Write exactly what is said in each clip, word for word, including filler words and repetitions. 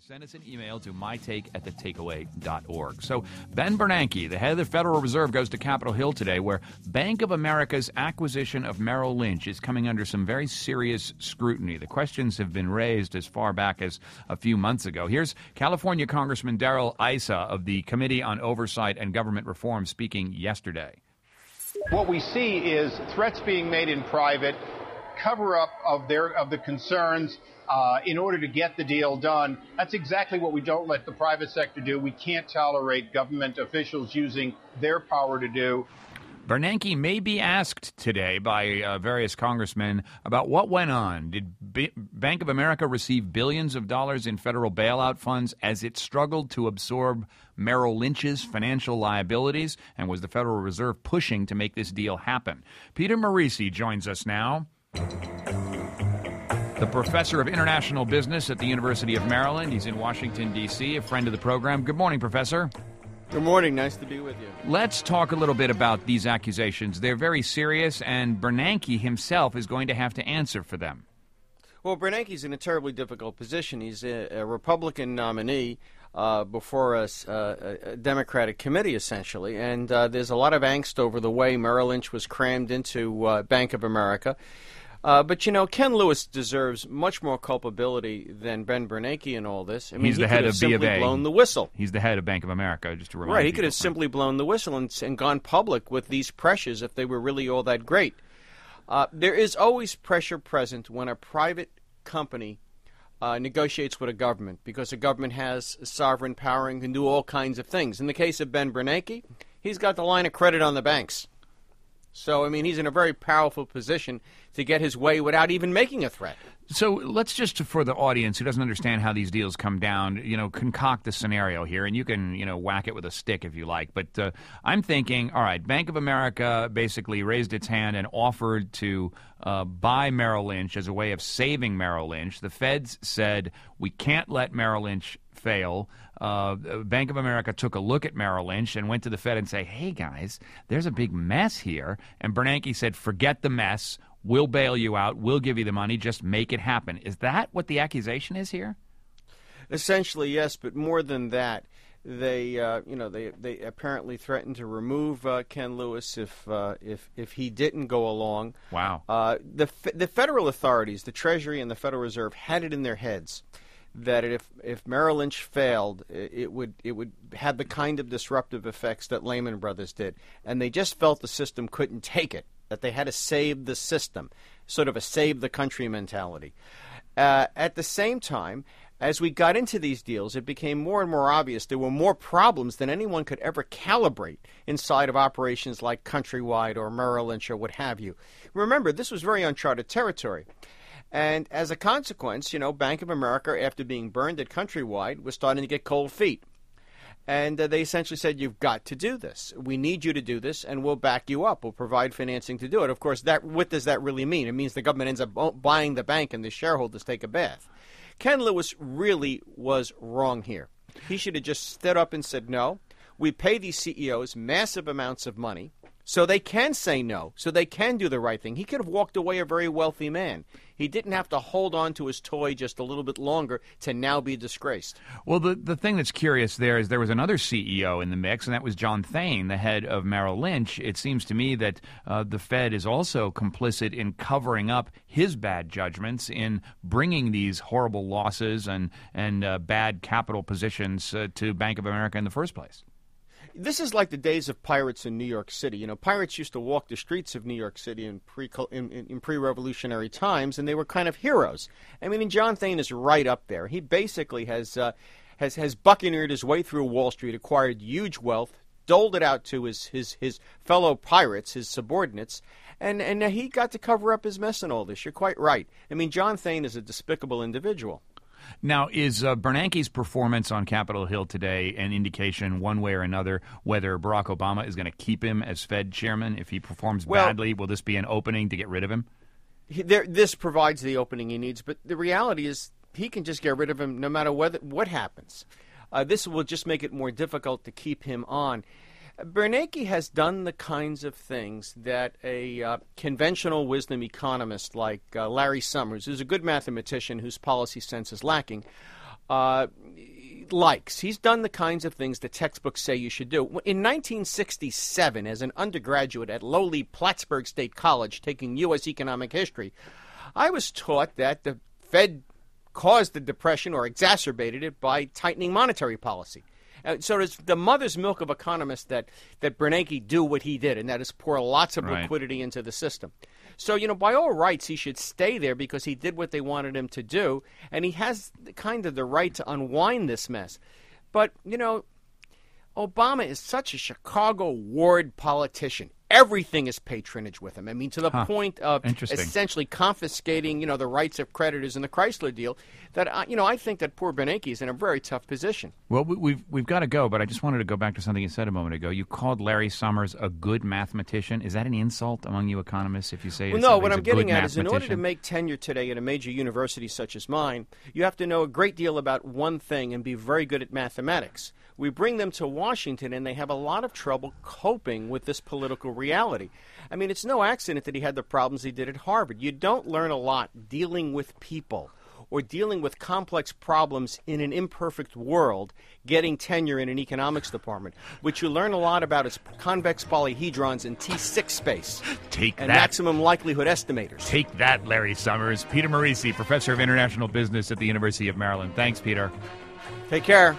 Send us an email to mytake at the takeaway dot org. So Ben Bernanke, the head of the Federal Reserve, goes to Capitol Hill today, where Bank of America's acquisition of Merrill Lynch is coming under some very serious scrutiny. The questions have been raised as far back as a few months ago. Here's California Congressman Darrell Issa of the Committee on Oversight and Government Reform speaking yesterday. What we see is threats being made in private, cover-up of their of the concerns uh, in order to get the deal done. That's exactly what we don't let the private sector do. We can't tolerate government officials using their power to do. Bernanke may be asked today by uh, various congressmen about what went on. Did B- Bank of America receive billions of dollars in federal bailout funds as it struggled to absorb Merrill Lynch's financial liabilities? And was the Federal Reserve pushing to make this deal happen? Peter Morici joins us now. The professor of international business at the University of Maryland. He's in Washington, D C, a friend of the program. Good morning, Professor. Good morning. Nice to be with you. Let's talk a little bit about these accusations. They're very serious, and Bernanke himself is going to have to answer for them. Well, Bernanke's in a terribly difficult position. He's a, a Republican nominee uh, before a, a, a Democratic committee, essentially, and uh, there's a lot of angst over the way Merrill Lynch was crammed into uh, Bank of America. Uh, but, you know, Ken Lewis deserves much more culpability than Ben Bernanke in all this. I mean, He's he the could head have of B of simply A. blown the whistle. He's the head of Bank of America, just to remind Right, he people. could have simply blown the whistle and, and gone public with these pressures if they were really all that great. Uh, there is always pressure present when a private company uh, negotiates with a government, because a government has sovereign power and can do all kinds of things. In the case of Ben Bernanke, he's got the line of credit on the banks. So, I mean, he's in a very powerful position to get his way without even making a threat. So let's just, for the audience who doesn't understand how these deals come down, you know, concoct the scenario here, and you can, you know, whack it with a stick if you like. But uh, I'm thinking, all right, Bank of America basically raised its hand and offered to uh, buy Merrill Lynch as a way of saving Merrill Lynch. The feds said, we can't let Merrill Lynch fail. Uh, Bank of America took a look at Merrill Lynch and went to the Fed and say, hey, guys, there's a big mess here. And Bernanke said, forget the mess. We'll bail you out. We'll give you the money. Just make it happen. Is that what the accusation is here? Essentially, yes, but more than that. They, uh, you know, they they apparently threatened to remove uh, Ken Lewis if uh, if if he didn't go along. Wow. Uh, the the federal authorities, the Treasury and the Federal Reserve, had it in their heads that if if Merrill Lynch failed, it would it would have the kind of disruptive effects that Lehman Brothers did, and they just felt the system couldn't take it. That they had to save the system, sort of a save the country mentality. Uh, at the same time, as we got into these deals, it became more and more obvious there were more problems than anyone could ever calibrate inside of operations like Countrywide or Merrill Lynch or what have you. Remember, this was very uncharted territory. And as a consequence, you know, Bank of America, after being burned at Countrywide, was starting to get cold feet. And uh, they essentially said, you've got to do this. We need you to do this, and we'll back you up. We'll provide financing to do it. Of course, that what does that really mean? It means the government ends up buying the bank and the shareholders take a bath. Ken Lewis really was wrong here. He should have just stood up and said, no, we pay these C E Os massive amounts of money so they can say no, so they can do the right thing. He could have walked away a very wealthy man. He didn't have to hold on to his toy just a little bit longer to now be disgraced. Well, the, the thing that's curious there is there was another C E O in the mix, and that was John Thain, the head of Merrill Lynch. It seems to me that uh, the Fed is also complicit in covering up his bad judgments in bringing these horrible losses and, and uh, bad capital positions uh, to Bank of America in the first place. This is like the days of pirates in New York City. You know, pirates used to walk the streets of New York City in, pre, in, in pre-revolutionary times, and they were kind of heroes. I mean, and John Thain is right up there. He basically has, uh, has, has buccaneered his way through Wall Street, acquired huge wealth, doled it out to his, his, his fellow pirates, his subordinates, and, and he got to cover up his mess in all this. You're quite right. I mean, John Thain is a despicable individual. Now, is uh, Bernanke's performance on Capitol Hill today an indication one way or another whether Barack Obama is going to keep him as Fed chairman? If he performs well, badly, will this be an opening to get rid of him? He, there, this provides the opening he needs, but the reality is he can just get rid of him no matter whether, what happens. Uh, this will just make it more difficult to keep him on. Bernanke has done the kinds of things that a uh, conventional wisdom economist like uh, Larry Summers, who's a good mathematician whose policy sense is lacking, uh, likes. He's done the kinds of things the textbooks say you should do. In nineteen sixty-seven, as an undergraduate at lowly Plattsburgh State College taking U S economic history, I was taught that the Fed caused the Depression or exacerbated it by tightening monetary policy. Uh, so it's the mother's milk of economists that, that Bernanke do what he did, and that is pour lots of right. liquidity into the system. So, you know, by all rights, he should stay there because he did what they wanted him to do, and he has kind of the right to unwind this mess. But, you know, Obama is such a Chicago ward politician. Everything is patronage with him. I mean, to the huh. point of essentially confiscating, you know, the rights of creditors in the Chrysler deal. That I, you know, I think that poor Bernanke is in a very tough position. Well, we- we've we've got to go, but I just wanted to go back to something you said a moment ago. You called Larry Summers a good mathematician. Is that an insult among you economists if you say? Well, no. What I'm getting at is, in order to make tenure today at a major university such as mine, you have to know a great deal about one thing and be very good at mathematics. We bring them to Washington, and they have a lot of trouble coping with this political reality. I mean, it's no accident that he had the problems he did at Harvard. You don't learn a lot dealing with people or dealing with complex problems in an imperfect world getting tenure in an economics department. What you learn a lot about is convex polyhedrons in T six space. Take and that. maximum likelihood estimators. Take that, Larry Summers. Peter Morici, professor of international business at the University of Maryland. Thanks, Peter. Take care.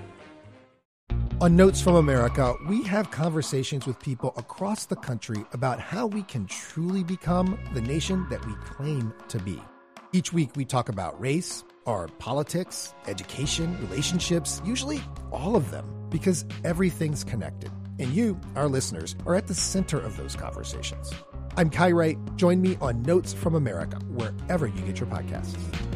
On Notes from America, we have conversations with people across the country about how we can truly become the nation that we claim to be. Each week, we talk about race, our politics, education, relationships, usually all of them, because everything's connected. And you, our listeners, are at the center of those conversations. I'm Kai Wright. Join me on Notes from America, wherever you get your podcasts.